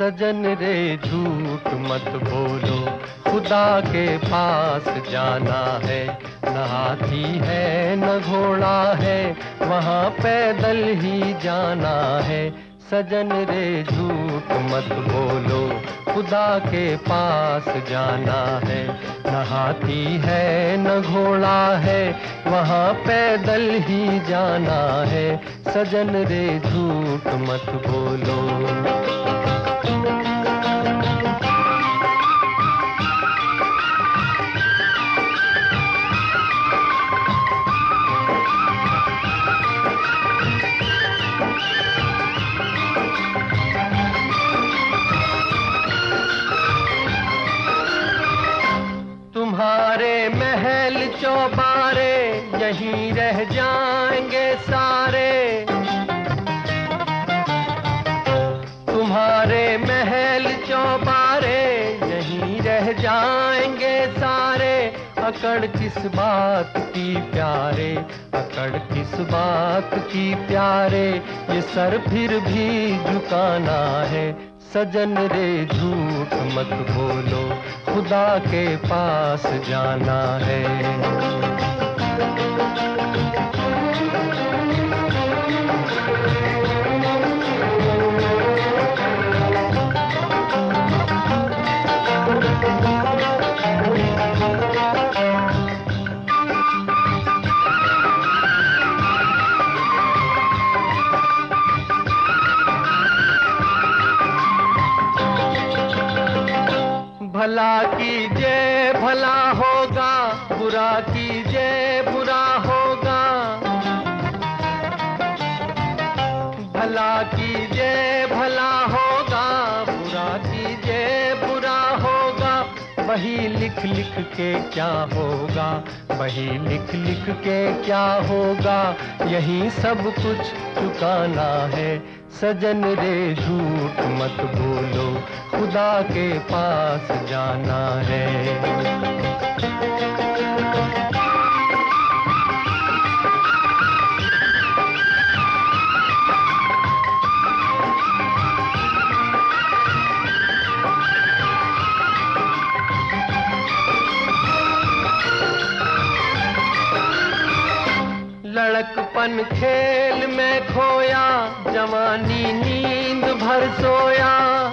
सजन रे झूठ मत बोलो, खुदा के पास जाना है। न हाथी है न घोड़ा है, वहाँ पैदल ही जाना है। सजन रे झूठ मत बोलो, खुदा के पास जाना है। न हाथी है न घोड़ा है, वहाँ पैदल ही जाना है। सजन रे झूठ मत बोलो। तुम्हारे महल चौबारे यहीं रह जाएंगे सारे। तुम्हारे महल चौबारे यहीं रह जाएंगे सारे। अकड़ किस बात की प्यारे, अकड़ किस बात की प्यारे, ये सर फिर भी झुकाना है। सजन रे झूठ मत बोलो, खुदा के पास जाना है। भला कीजिए भला होगा, बुरा कीजिए बुरा होगा। भला कीजिए भला होगा, बुरा कीजिए बुरा होगा। वही लिख लिख के क्या होगा, वही लिख लिख के क्या होगा। यही सब कुछ चुकाना है। सजन रे झूठ मत बोलो, खुदा के पास जाना है। लड़कपन खेल में खोया, जवानी नींद भर सोया।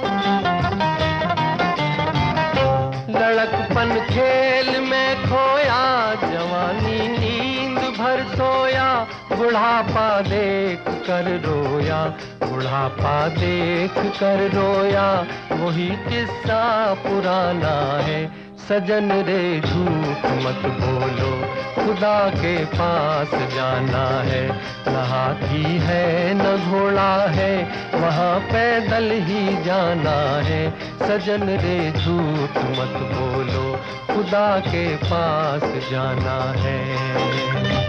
लड़कपन खेल में खोया, जवानी नींद भर सोया। बुढ़ापा देख कर रोया, बुढ़ापा देख कर रोया। वही किस्सा पुराना है। सजन रे झूठ मत बोलो, खुदा के पास जाना है। न हाथी है न घोड़ा है, वहाँ पैदल ही जाना है। सजन रे झूठ मत बोलो, खुदा के पास जाना है।